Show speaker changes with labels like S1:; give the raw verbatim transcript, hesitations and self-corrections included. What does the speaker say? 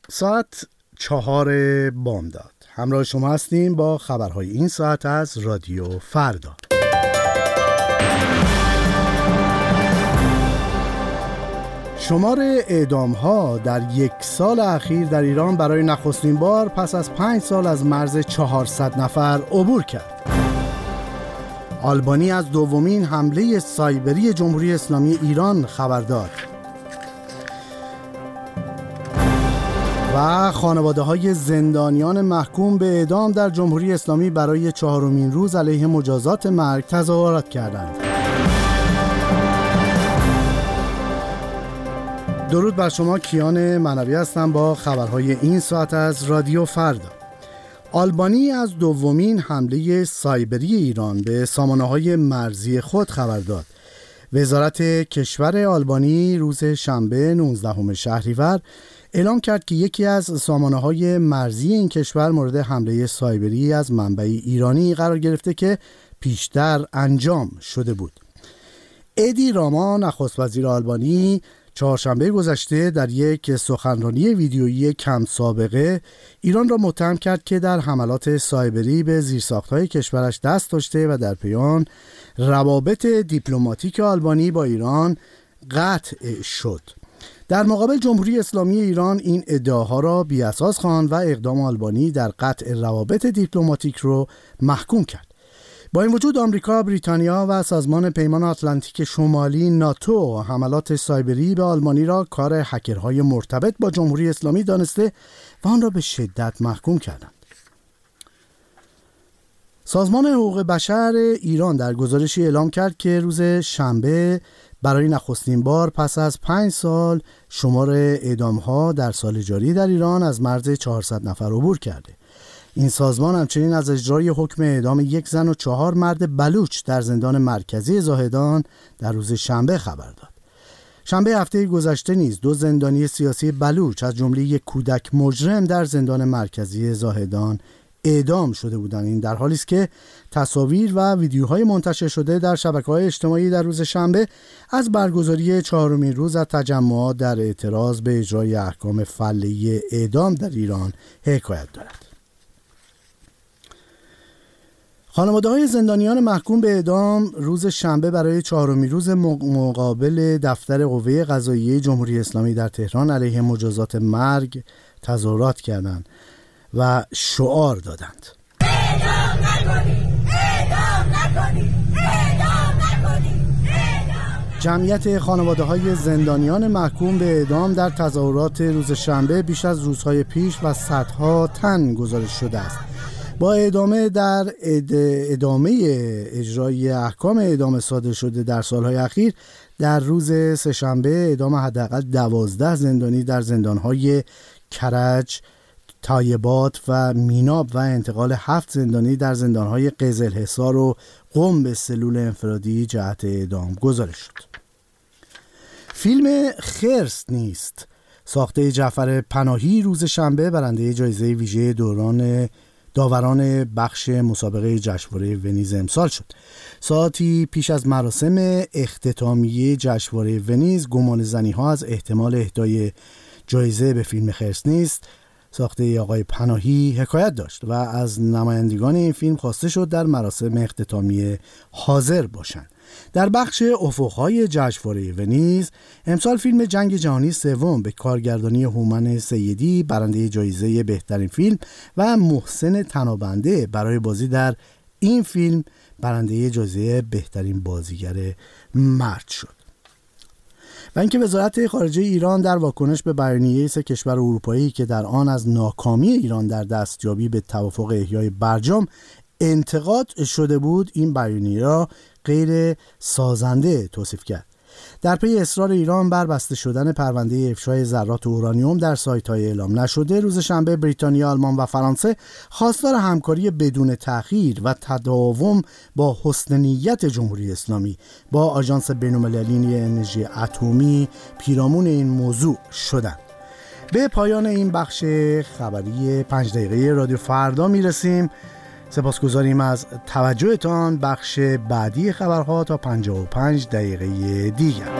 S1: ساعت چهار بامداد همراه شما هستیم با خبرهای این ساعت از رادیو فردا. شمار اعدام‌ها در یک سال اخیر در ایران برای نخستین بار پس از پنج سال از مرز چهارصد نفر عبور کرد. آلبانی از دومین حمله سایبری جمهوری اسلامی ایران خبر داد. و خانواده‌های زندانیان محکوم به اعدام در جمهوری اسلامی برای چهارمین روز علیه مجازات مرگ تظاهرات کردند. درود بر شما، کیان منوی هستم با خبرهای این ساعت از رادیو فردا. آلبانی از دومین حمله سایبری ایران به سامانه‌های مرزی خود خبر داد. وزارت کشور آلبانی روز شنبه نوزدهم شهریور اعلام کرد که یکی از سامانه‌های مرزی این کشور مورد حمله سایبری از منبع ایرانی قرار گرفته که پیشتر انجام شده بود. ادی راما، نخست وزیر آلبانی، چهارشنبه گذشته در یک سخنرانی ویدیویی کم سابقه ایران را متهم کرد که در حملات سایبری به زیرساخت‌های کشورش دست داشته و در پی آن روابط دیپلماتیک آلبانی با ایران قطع شد. در مقابل جمهوری اسلامی ایران این ادعاها را بی‌اساس خواند و اقدام آلبانی در قطع روابط دیپلماتیک را محکوم کرد. با این وجود آمریکا، بریتانیا و سازمان پیمان آتلانتیک شمالی ناتو حملات سایبری به آلبانی را کار هکرهای مرتبط با جمهوری اسلامی دانسته و آن را به شدت محکوم کردند. سازمان حقوق بشر ایران در گزارشی اعلام کرد که روز شنبه برای نخستین بار پس از پنج سال شمار اعدام‌ها در سال جاری در ایران از مرز چهارصد نفر عبور کرده. این سازمان همچنین از اجرای حکم اعدام یک زن و چهار مرد بلوچ در زندان مرکزی زاهدان در روز شنبه خبر داد. شنبه هفته گذشته نیز دو زندانی سیاسی بلوچ از جمله یک کودک مجرم در زندان مرکزی زاهدان اعدام شده بودند. این در حالی است که تصاویر و ویدیوهای منتشر شده در شبکه‌های اجتماعی در روز شنبه از برگزاری چهارمین روز از تجمعات در اعتراض به اجرای احکام فله‌ای اعدام در ایران حکایت دارد. خانواده‌های زندانیان محکوم به اعدام روز شنبه برای چهارمین روز مقابل دفتر قوه قضاییه جمهوری اسلامی در تهران علیه مجازات مرگ تظاهرات کردند و شعار دادند. اعدام نکنید! اعدام نکنید! اعدام نکنید! جمعیت خانواده‌های زندانیان محکوم به اعدام در تظاهرات روز شنبه بیش از روزهای پیش و صدها تن گزارش شده است. با ادامه در ادامه اجرای احکام اعدام صادر شده در سالهای اخیر، در روز سه‌شنبه اعدام حداقل دوازده زندانی در زندان‌های کرج، طایبات و میناب و انتقال هفت زندانی در زندان‌های قزلحصار و قم به سلول انفرادی جهت اعدام گزارش شد. فیلم خرس نیست ساخته جعفر پناهی روز شنبه برنده جایزه ویژه دوران داوران بخش مسابقه جشنواره ونیز امسال شد. ساعتی پیش از مراسم اختتامیه جشنواره ونیز گمانه‌زنی‌ها از احتمال اهدای جایزه به فیلم خرس نیست ساخته آقای پناهی حکایت داشت و از نمایندگان این فیلم خواسته شد در مراسم اختتامیه حاضر باشند. در بخش افق‌های جشنواره ونیز امسال فیلم جنگ جهانی سوم به کارگردانی هومن سیدی برنده جایزه بهترین فیلم و محسن تنابنده برای بازی در این فیلم برنده جایزه بهترین بازیگر مرد شد. و اینکه وزارت خارجه ایران در واکنش به بیانیه سه کشور اروپایی که در آن از ناکامی ایران در دستیابی به توافق احیای برجام انتقاد شده بود، این بیانیه را غیر سازنده توصیف کرد. در پی اصرار ایران بر بسته شدن پرونده افشای ذرات اورانیوم در سایت‌های اعلام نشده، روز شنبه بریتانیا، آلمان و فرانسه خواستار همکاری بدون تأخیر و تداوم با حسن نیت جمهوری اسلامی با آژانس بین‌المللی انرژی اتمی پیرامون این موضوع شدند. به پایان این بخش خبری پنج دقیقه رادیو فردا میرسیم. سپاسگزاریم از توجهتان. بخش بعدی خبرها تا پنجاه و پنج دقیقه دیگر.